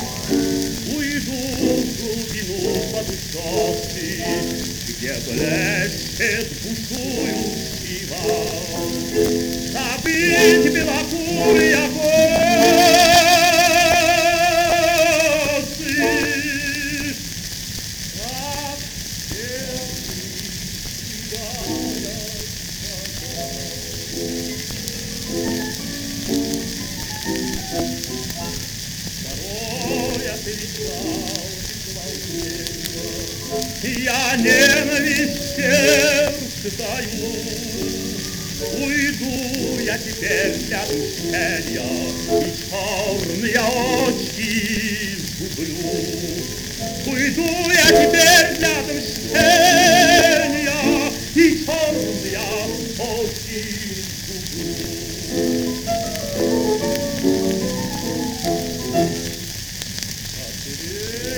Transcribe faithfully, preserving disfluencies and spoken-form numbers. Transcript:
Уйду в глубину подушевки, где блещет бушую сива. Забыть белокурые косы, как сердце седая второе перестал волнение, я ненависть сердце даю. Уйду я теперь рядом с тенью, и черные очи сгублю. Уйду я теперь рядом с тенью, и черные очи сгублю. А теперь